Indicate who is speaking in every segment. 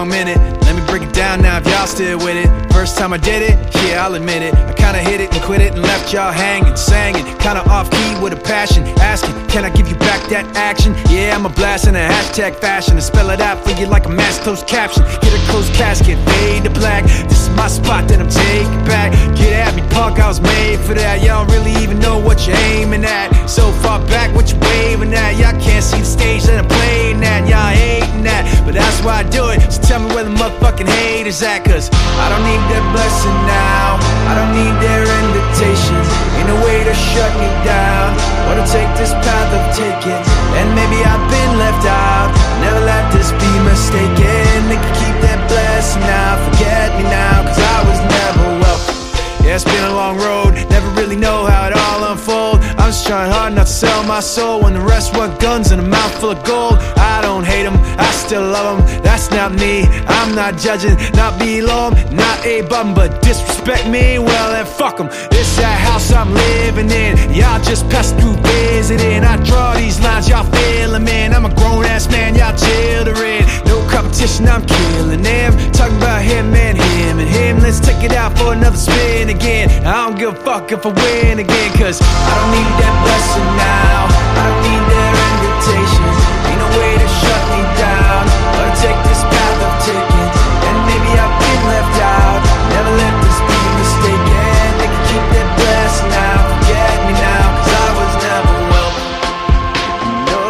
Speaker 1: long minute. Let me break it down now if y'all still with it. First time I did it, yeah, I'll admit it. I kinda hit it and quit it and left y'all hanging, singing, kinda off key with a passion, asking, can I give you back that action? Yeah, I'm a blast in a hashtag fashion, and spell it out for you like a mass closed caption. Hit a closed casket, fade to black. This is my spot that I'm taking back. Get at me, punk, I was made for that. Y'all don't really even know what you're aiming at. So far back, what you waving at? Y'all can't see the stage that I'm playing at. Y'all hating that, but that's why I do it. So tell me where the motherfucking haters at, cause I don't need their blessing now. I don't need their invitation. Ain't no way to shut me down or to take this path I've taken. And maybe I've been left out. Never let this be mistaken. They can keep that blessing now. Forget me now, cause I was never welcome. Yeah, it's been a long road, never really know how it all unfold. I'm just trying hard not to sell my soul when the rest want guns and a mouth full of gold. I don't hate them, I still love them. That's not me, I'm not judging, not below them, not a bum. But disrespect me, well then fuck them. This that house I'm living in, y'all just pass through visiting. I draw these lines, y'all feeling, man. I'm a grown ass man, y'all children. No competition, I'm killing them. Talking about him and him and him. Let's take it out for another spin again. I don't give a fuck if I win again, cause I don't need that blessing now. I don't need their invitation. Ain't no way to shut me down or to take this path I've taken. And maybe I've been left out. Never let this be mistaken. They can keep their blessing now. Forget me now, cause I was never welcome. No,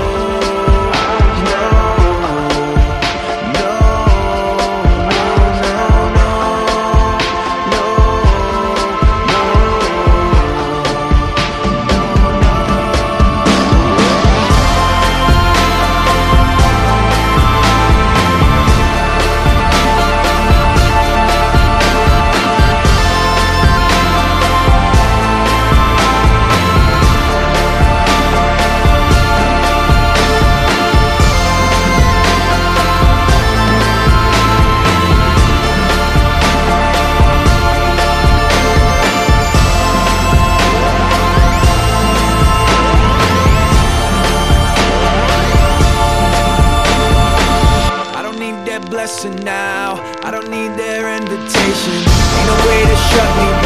Speaker 1: no, no, no, blessing now. I don't need their invitation. Ain't no way to shut me